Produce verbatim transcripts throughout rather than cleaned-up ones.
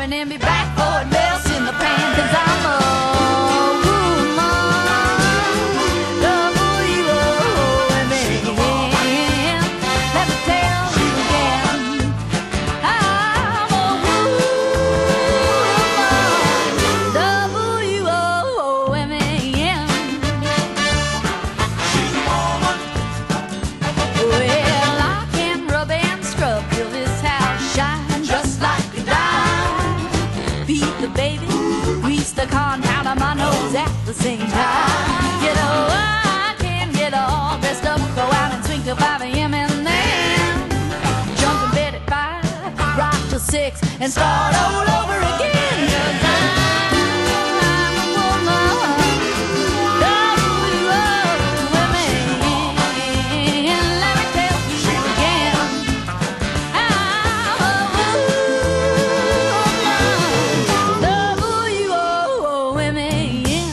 shopping and be back for it, bells in the pan, 'cause I'm a woman, W O M A N. Let me tell you again, I'm a woman, W O M A N. Well, I can rub and scrub till this house shines just like a dime. Beat the baby, grease the car, and powder my nose at the same time. You know, I can get all dressed up, go out and swing till five A M and then jump in bed at five, rock till six, and start all over again. 'Cause I'm a woman, W O M A N. Let me tell you again, I'm a woman, W O M A N.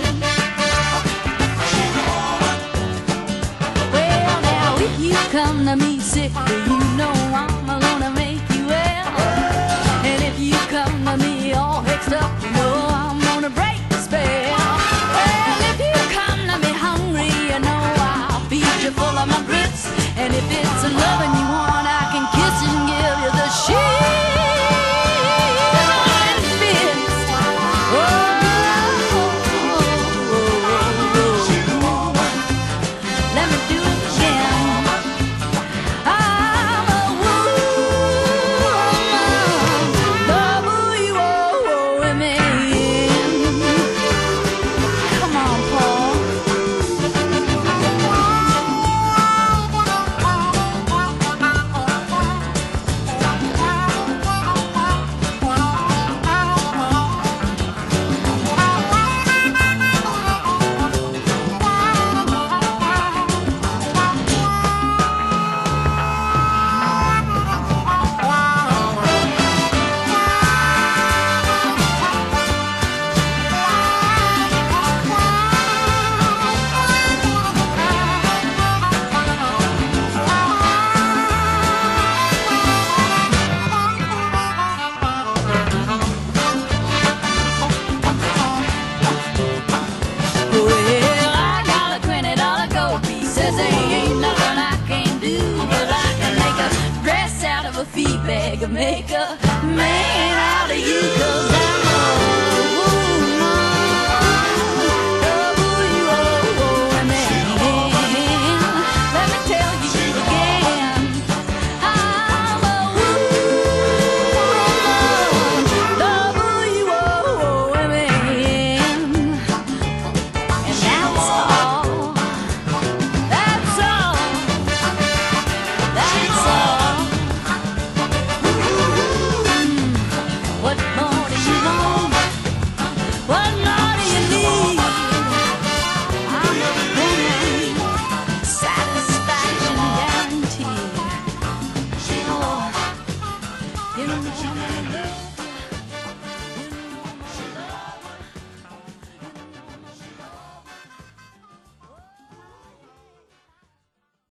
Well, now if you come to me sick, you know I'm gonna make you well. And if you come to me all hexed up, you know I'm gonna break the spell. Well, if you come to me hungry, you know I'll feed you full of my grits. And if it's a loving you want, I can kiss and give you the shivering fits. Oh, let me do it again. I'm a woman, W O M A N. Come on, Paul. Well, I got a twenty dollar gold piece. Says there ain't nothing I can do, but I can make a dress out of a feed bag and make a man out of you. 'Cause I'm a woman, W O M A N. Let me tell you again, I'm a woman, W O M A N. And that's all, that's all, that's all. Mm, what more do you want? What more?